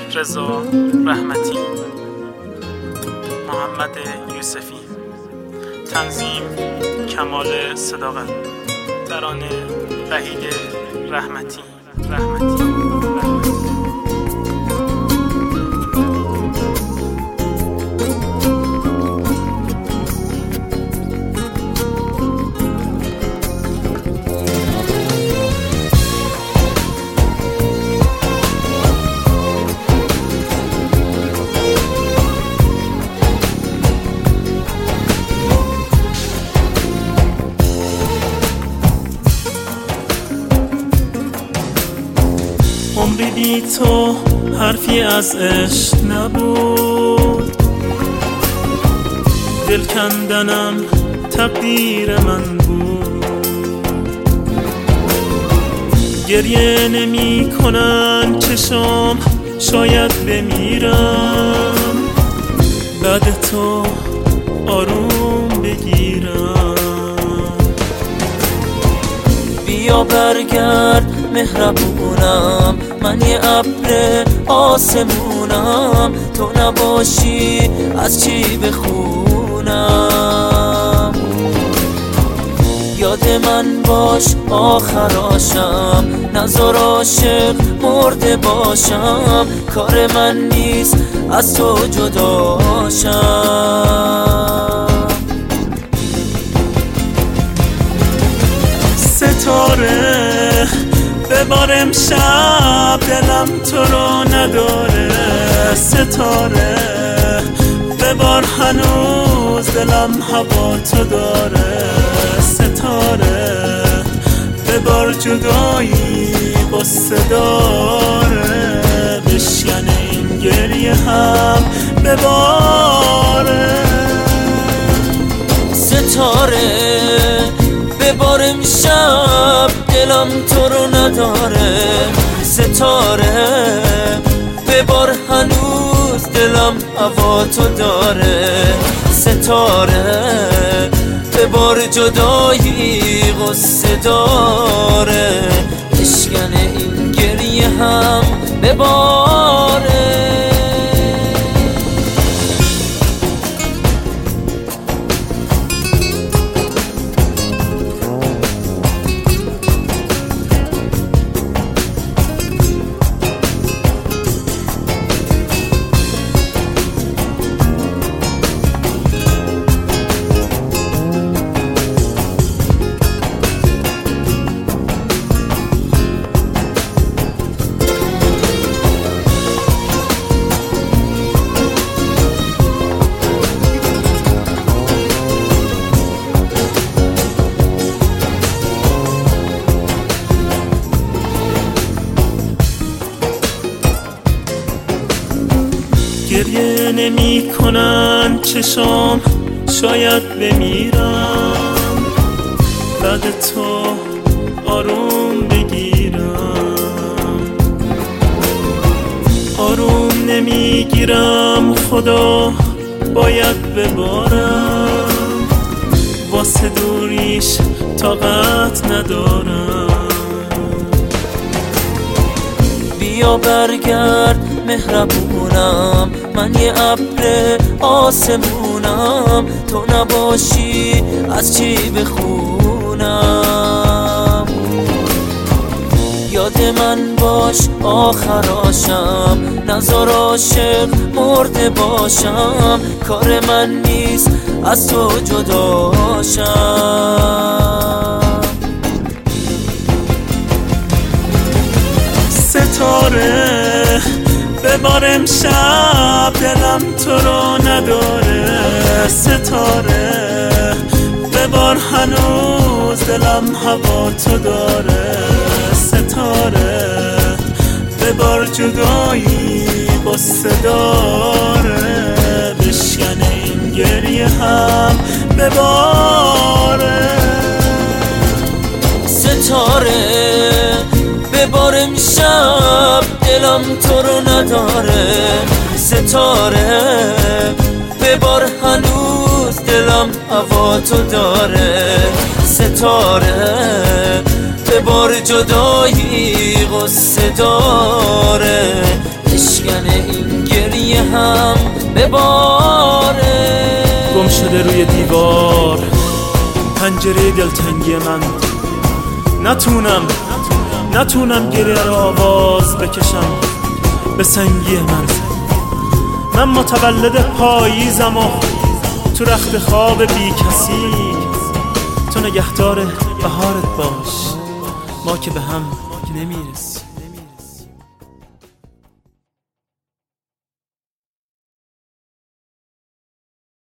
رضا رحمتی، محمد یوسفی، تنظیم کمال صداقت، ترانه وحید رحمتی. عمری بی تو حرفی از عشق نبود، دل کندنم تقدیر من بود. گریه نمی کنن چشم، شاید بمیرم بعد تو آروم بگیرم. بیا برگرد مهربونم، من یه ابر آسمونم، تو نباشی از چی بخونم. یاد من باش آخراشم، نذار عاشق مرده باشم. کار من نیست از تو جداشم. ستاره ببار امشب، دلم تو رو نداره. ستاره ببار هنوز، دلم هوا تو داره. ستاره ببار جدایی قصه داره، بشکنه این گریه هم بباره. ستاره ببار امشب، دلم تو رو نداره. ستاره ببار هنوز، دلم هوا تو داره. ستاره ببار جدایی قصه داره، بشکنه این گریه هم بباره. گریه نمی کنن چشم، شاید بمیرم بعد تو آروم بگیرم. آروم نمیگیرم خدا باید ببارم، واسه دوریش طاقت ندارم. بیا برگرد مهربونم، من یه ابر آسمونم، تو نباشی از چی بخونم. یاد من باش آخراشم، نذار عاشق مرده باشم. کار من نیست از تو جداشم. ستاره ببار امشب، دلم تو رو نداره. ستاره ببار هنوز، دلم هوا تو داره. ستاره ببار جدایی قصه داره، بشکنه این گریه هم بباره. ستاره ببار امشب، دلم تو رو نداره. ستاره ببار هنوز، دلم هوا تو داره. ستاره ببار جدایی قصه داره، عشق مسکن این گریه هم بباره. گم شده روی دیوار پنجره دلتنگی من، نتونم گریه رو آواز بکشم به سنگی من متولد پاییزم و تو رخت خواب بی کسی. تو نگهدار بهارت باش، ما که به هم نمیرسیم.